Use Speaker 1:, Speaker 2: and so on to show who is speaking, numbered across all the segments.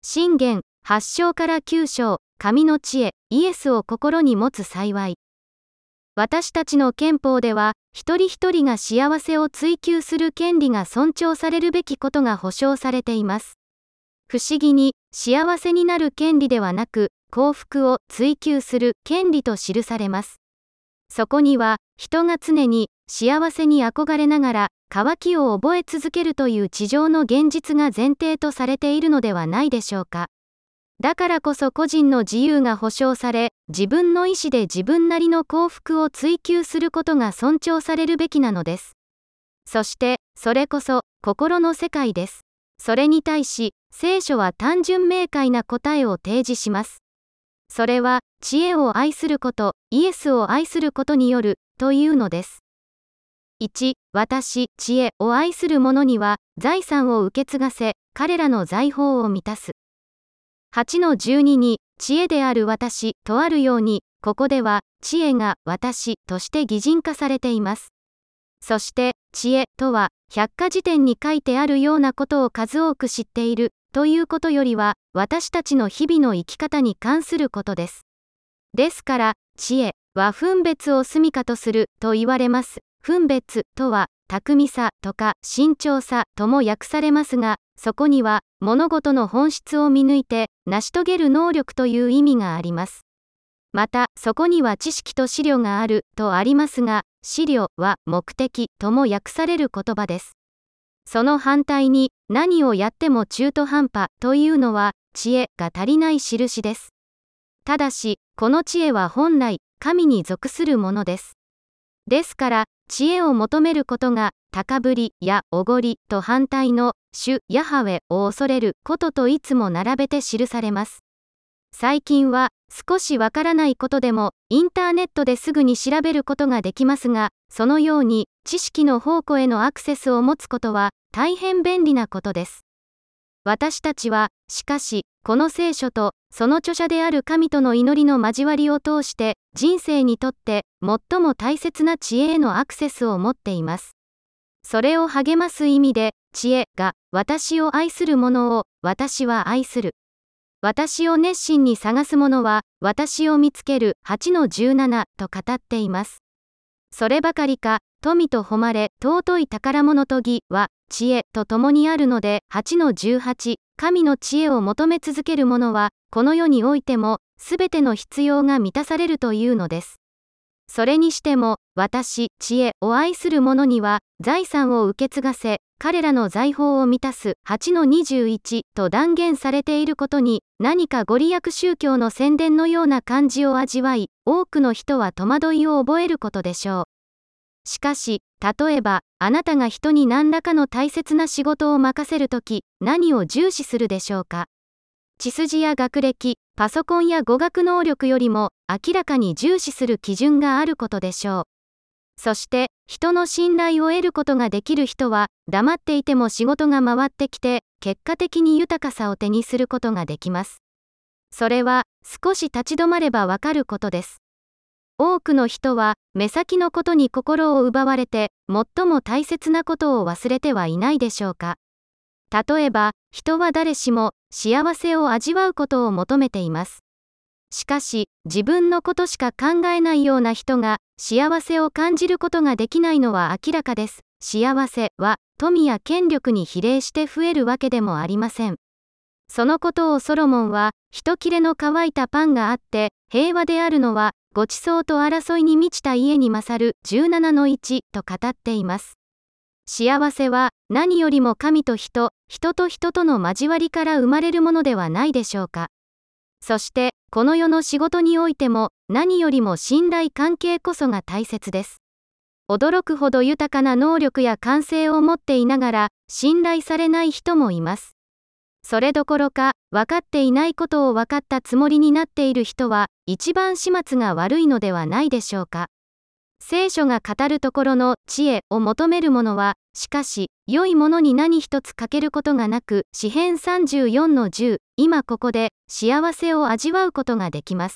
Speaker 1: 箴言8章から9章、神の知恵、イエスを心に持つ幸い。私たちの憲法では、一人一人が幸せを追求する権利が尊重されるべきことが保障されています。不思議に、幸せになる権利ではなく、幸福を追求する権利と記されます。そこには、人が常に幸せに憧れながら、渇きを覚え続けるという地上の現実が前提とされているのではないでしょうか。だからこそ個人の自由が保障され、自分の意思で自分なりの幸福を追求することが尊重されるべきなのです。そして、それこそ、心の世界です。それに対し、聖書は単純明快な答えを提示します。それは、知恵を愛すること、イエスを愛することによる、というのです。1、私、知恵を愛する者には、財産を受け継がせ、彼らの財宝を満たす。8-12に、知恵である私、とあるように、ここでは、知恵が私として擬人化されています。そして、知恵とは、百科事典に書いてあるようなことを数多く知っている、ということよりは、私たちの日々の生き方に関することです。ですから、知恵は分別を住処とする、と言われます。分別とは、巧みさとか慎重さとも訳されますが、そこには、物事の本質を見抜いて、成し遂げる能力という意味があります。また、そこには知識と思慮がある、とありますが、思慮は目的とも訳される言葉です。その反対に、何をやっても中途半端というのは、知恵が足りない印です。ただし、この知恵は本来、神に属するものです。ですから、知恵を求めることが、高ぶりやおごりと反対の、主ヤハウェを恐れることといつも並べて記されます。最近は、少しわからないことでも、インターネットですぐに調べることができますが、そのように、知識の宝庫へのアクセスを持つことは、大変便利なことです。私たちは、しかし、この聖書と、その著者である神との祈りの交わりを通して、人生にとって、最も大切な知恵へのアクセスを持っています。それを励ます意味で、知恵が、私を愛する者を、私は愛する。私を熱心に探す者は、私を見つける、8-17と語っています。そればかりか、富と誉れ、尊い宝物と義は、知恵と共にあるので、8-18、神の知恵を求め続ける者は、この世においても、すべての必要が満たされるというのです。それにしても、私、知恵を愛する者には、財産を受け継がせ、彼らの財宝を満たす、8-21と断言されていることに、何かご利益宗教の宣伝のような感じを味わい、多くの人は戸惑いを覚えることでしょう。しかし、例えば、あなたが人に何らかの大切な仕事を任せるとき、何を重視するでしょうか。血筋や学歴、パソコンや語学能力よりも、明らかに重視する基準があることでしょう。そして、人の信頼を得ることができる人は、黙っていても仕事が回ってきて、結果的に豊かさを手にすることができます。それは、少し立ち止まればわかることです。多くの人は、目先のことに心を奪われて、最も大切なことを忘れてはいないでしょうか。例えば、人は誰しも、幸せを味わうことを求めています。しかし、自分のことしか考えないような人が、幸せを感じることができないのは明らかです。幸せは、富や権力に比例して増えるわけでもありません。そのことをソロモンは、一切れの乾いたパンがあって、平和であるのは、ご馳走と争いに満ちた家に勝る、17-1と語っています。幸せは、何よりも神と人、人と人との交わりから生まれるものではないでしょうか。そして、この世の仕事においても、何よりも信頼関係こそが大切です。驚くほど豊かな能力や感性を持っていながら、信頼されない人もいます。それどころか、分かっていないことを分かったつもりになっている人は、一番始末が悪いのではないでしょうか。聖書が語るところの知恵を求める者は、しかし、良いものに何一つ欠けることがなく、詩編34-10、今ここで、幸せを味わうことができます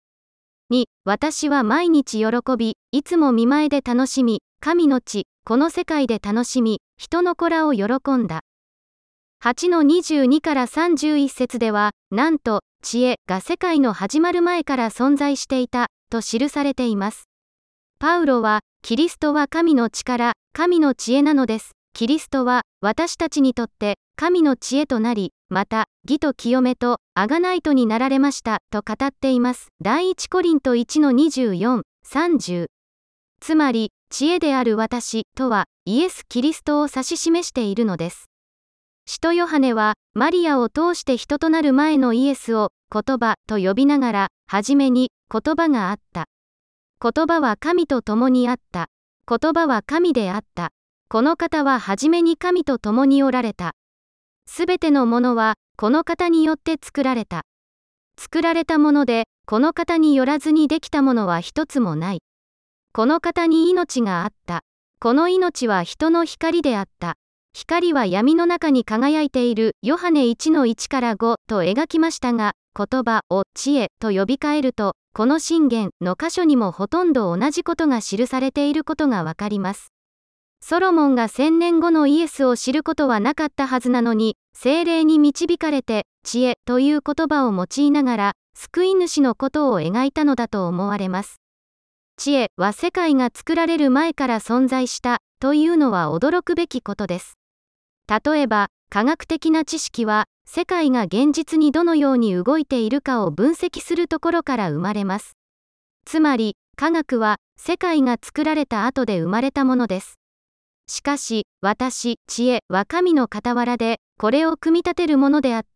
Speaker 1: 。2、私は毎日喜び、いつも見前で楽しみ、神の地、この世界で楽しみ、人の子らを喜んだ。 8-22から31節では、なんと、知恵が世界の始まる前から存在していた、と記されています。パウロは、キリストは神の力、神の知恵なのです。キリストは、私たちにとって、神の知恵となり、また、義と清めと、贖いとになられました、と語っています。第一コリント1-24、30。つまり、知恵である私、とは、イエス・キリストを指し示しているのです。使徒ヨハネは、マリアを通して人となる前のイエスを、言葉、と呼びながら、はじめに、言葉があった。言葉は神と共にあった。言葉は神であった。この方ははじめに神と共におられた。すべてのものは、この方によって作られた。作られたもので、この方によらずにできたものは一つもない。この方に命があった。この命は人の光であった。光は闇の中に輝いている、ヨハネ 1-1 から5と描きましたが、言葉を知恵と呼び換えると、この箴言の箇所にもほとんど同じことが記されていることがわかります。ソロモンが1000年後のイエスを知ることはなかったはずなのに、聖霊に導かれて、知恵という言葉を用いながら、救い主のことを描いたのだと思われます。知恵は世界が作られる前から存在したというのは驚くべきことです。例えば、科学的な知識は、世界が現実にどのように動いているかを分析するところから生まれます。つまり、科学は、世界が作られた後で生まれたものです。しかし、私、知恵は神の傍らで、これを組み立てるものであった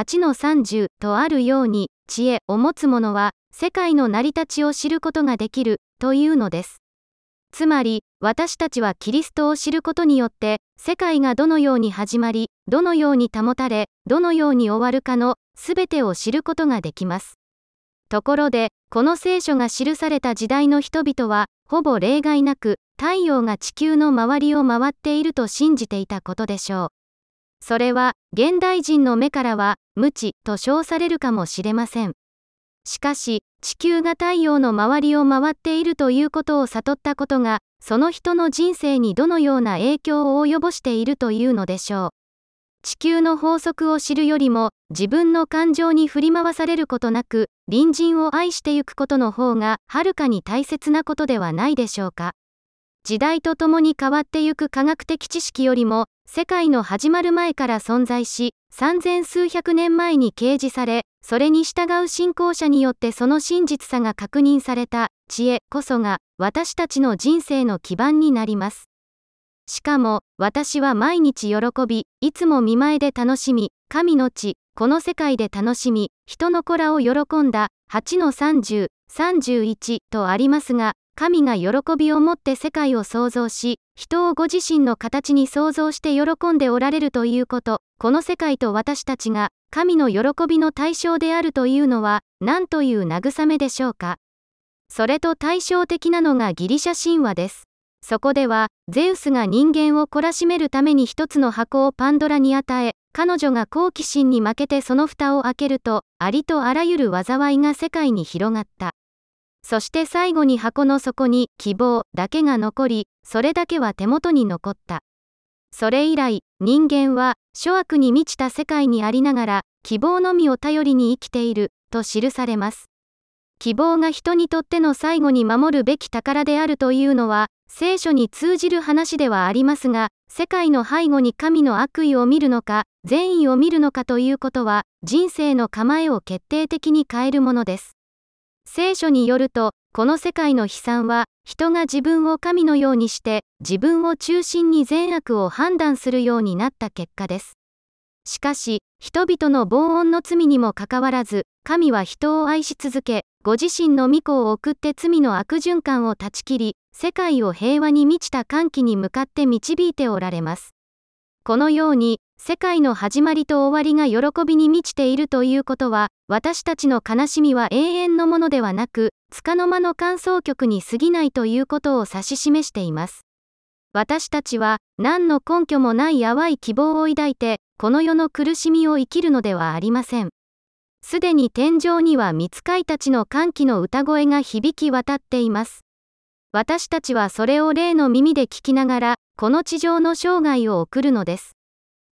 Speaker 1: 8-30 とあるように、知恵を持つ者は、世界の成り立ちを知ることができる、というのです。つまり、私たちはキリストを知ることによって、世界がどのように始まり、どのように保たれ、どのように終わるかの、すべてを知ることができます。ところで、この聖書が記された時代の人々は、ほぼ例外なく、太陽が地球の周りを回っていると信じていたことでしょう。それは、現代人の目からは、無知と称されるかもしれません。しかし、地球が太陽の周りを回っているということを悟ったことが、その人の人生にどのような影響を及ぼしているというのでしょう。地球の法則を知るよりも、自分の感情に振り回されることなく、隣人を愛してゆくことの方が、はるかに大切なことではないでしょうか。時代とともに変わってゆく科学的知識よりも、世界の始まる前から存在し、3000数百年前に掲示され、それに従う信仰者によってその真実さが確認された知恵こそが私たちの人生の基盤になります。しかも私は毎日喜び、いつも見舞いで楽しみ、神の地、この世界で楽しみ、人の子らを喜んだ 8-30、31とありますが、神が喜びをもって世界を創造し、人をご自身の形に創造して喜んでおられるということ、この世界と私たちが神の喜びの対象であるというのは、何という慰めでしょうか。それと対照的なのがギリシャ神話です。そこでは、ゼウスが人間を懲らしめるために一つの箱をパンドラに与え、彼女が好奇心に負けてその蓋を開けると、ありとあらゆる災いが世界に広がった。そして最後に箱の底に希望だけが残り、それだけは手元に残った。それ以来、人間は諸悪に満ちた世界にありながら、希望のみを頼りに生きている、と記されます。希望が人にとっての最後に守るべき宝であるというのは、聖書に通じる話ではありますが、世界の背後に神の悪意を見るのか、善意を見るのかということは、人生の構えを決定的に変えるものです。聖書によると、この世界の悲惨は、人が自分を神のようにして、自分を中心に善悪を判断するようになった結果です。しかし、人々の暴音の罪にもかかわらず、神は人を愛し続け、ご自身の御子を送って罪の悪循環を断ち切り、世界を平和に満ちた歓喜に向かって導いておられます。このように、世界の始まりと終わりが喜びに満ちているということは、私たちの悲しみは永遠のものではなく、束の間の間奏曲に過ぎないということを指し示しています。私たちは、何の根拠もない淡い希望を抱いて、この世の苦しみを生きるのではありません。すでに天上には御使いたちの歓喜の歌声が響き渡っています。私たちはそれを霊の耳で聞きながら、この地上の生涯を送るのです。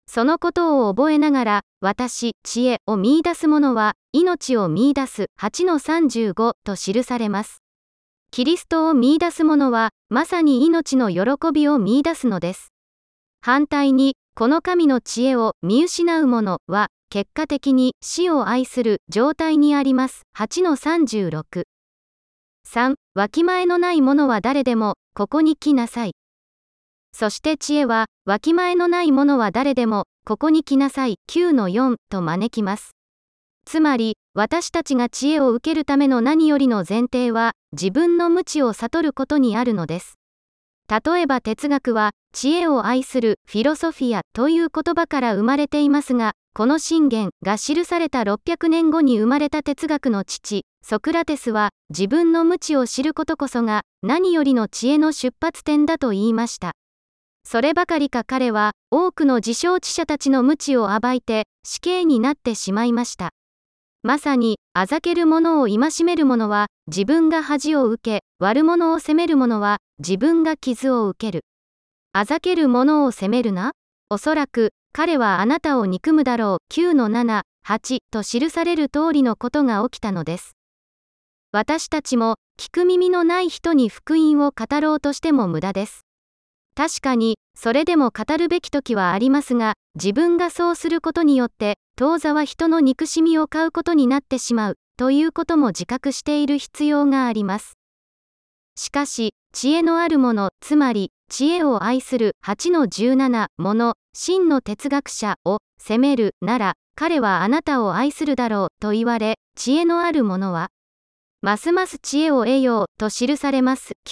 Speaker 1: そのことを覚えながら、私、知恵を見出す者は、命を見出す。8-35と記されます。キリストを見出す者は、まさに命の喜びを見出すのです。反対に、この神の知恵を見失う者は、結果的に死を愛する状態にあります。8-36。3、わきまえのない者は誰でも、ここに来なさい。そして知恵は、わきまえのない者は誰でも、ここに来なさい。9-4と招きます。つまり、私たちが知恵を受けるための何よりの前提は、自分の無知を悟ることにあるのです。例えば哲学は、知恵を愛するフィロソフィアという言葉から生まれていますが、この箴言が記された600年後に生まれた哲学の父、ソクラテスは、自分の無知を知ることこそが、何よりの知恵の出発点だと言いました。そればかりか彼は、多くの自称知者たちの無知を暴いて、死刑になってしまいました。まさに、あざける者を戒める者は、自分が恥を受け、悪者を責める者は、自分が傷を受ける。あざける者を責めるな。おそらく、彼はあなたを憎むだろう。9-7、8と記される通りのことが起きたのです。私たちも、聞く耳のない人に福音を語ろうとしても無駄です。確かに、それでも語るべき時はありますが、自分がそうすることによって、当座は人の憎しみを買うことになってしまう、ということも自覚している必要があります。しかし、知恵のある者、つまり、知恵を愛する8-17者、真の哲学者を責めるなら、彼はあなたを愛するだろう、と言われ、知恵のある者は、ますます知恵を得よう、と記されます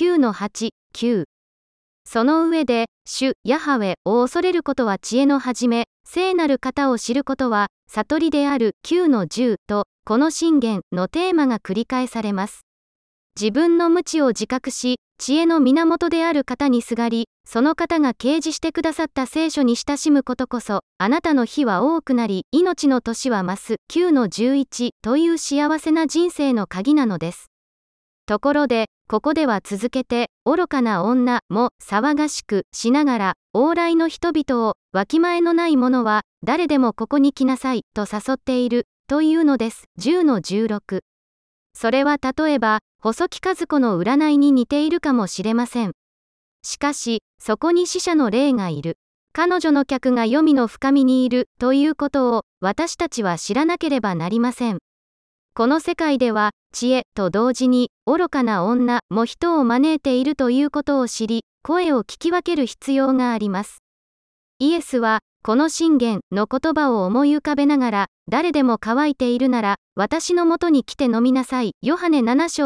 Speaker 1: 。9-8、9。その上で、主、ヤハウェを恐れることは知恵の始め、聖なる方を知ることは、悟りである。9-10と、この箴言のテーマが繰り返されます。自分の無知を自覚し、知恵の源である方にすがり、その方が掲示してくださった聖書に親しむことこそ、あなたの日は多くなり、命の年は増す。9-11という幸せな人生の鍵なのです。ところで、ここでは続けて、愚かな女も騒がしくしながら、往来の人々を、わきまえのない者は、誰でもここに来なさい、と誘っている、というのです。10-16。それは例えば、細木数子の占いに似ているかもしれません。しかし、そこに死者の霊がいる。彼女の客が黄泉の深みにいる、ということを、私たちは知らなければなりません。この世界では、知恵と同時に、愚かな女も人を招いているということを知り、声を聞き分ける必要があります。イエスは、この箴言の言葉を思い浮かべながら、誰でも乾いているなら、私のもとに来て飲みなさい。ヨハネ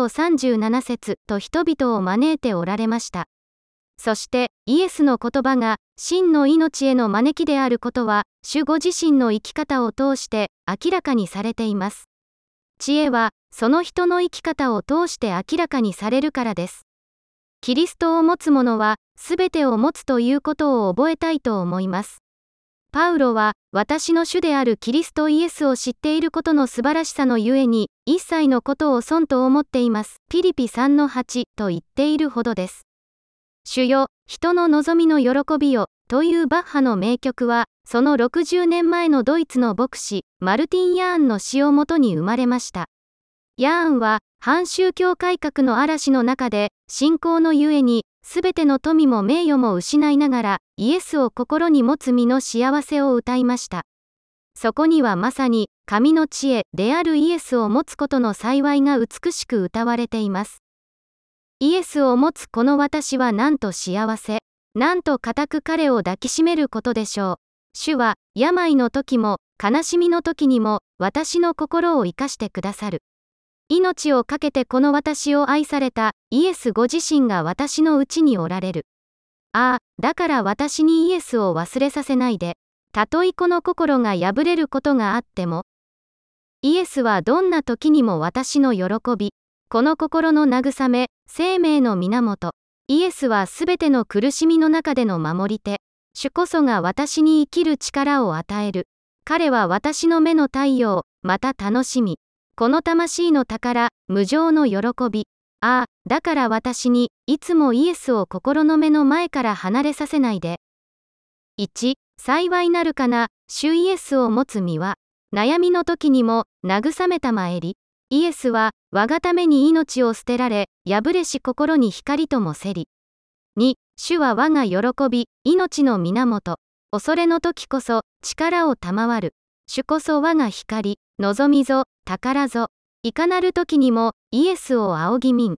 Speaker 1: 7-37節と人々を招いておられました。そして、イエスの言葉が、真の命への招きであることは、主ご自身の生き方を通して、明らかにされています。知恵は、その人の生き方を通して明らかにされるからです。キリストを持つ者は、すべてを持つということを覚えたいと思います。パウロは、私の主であるキリストイエスを知っていることの素晴らしさのゆえに、一切のことを損と思っています。ピリピ3-8と言っているほどです。主よ、人の望みの喜びよ、というバッハの名曲は、その60年前のドイツの牧師、マルティン・ヤーンの詩をもとに生まれました。ヤーンは、反宗教改革の嵐の中で、信仰のゆえに、すべての富も名誉も失いながら、イエスを心に持つ身の幸せを歌いました。そこにはまさに、神の知恵であるイエスを持つことの幸いが美しく歌われています。イエスを持つこの私はなんと幸せ、なんと固く彼を抱きしめることでしょう。主は、病の時も、悲しみの時にも、私の心を生かしてくださる。命を懸けてこの私を愛された、イエスご自身が私のうちにおられる。ああ、だから私にイエスを忘れさせないで。たとえこの心が破れることがあっても。イエスはどんな時にも私の喜び。この心の慰め、生命の源。イエスはすべての苦しみの中での守り手。主こそが私に生きる力を与える。彼は私の目の太陽、また楽しみ。この魂の宝、無常の喜び。ああ、だから私に、いつもイエスを心の目の前から離れさせないで。1、 幸いなるかな、主イエスを持つ身は、悩みの時にも、慰めたまえり。イエスは、我がために命を捨てられ、破れし心に光ともせり。2、主は我が喜び、命の源。恐れの時こそ、力を賜る。主こそ我が光、望みぞ、宝ぞ。いかなる時にも、イエスを仰ぎみん。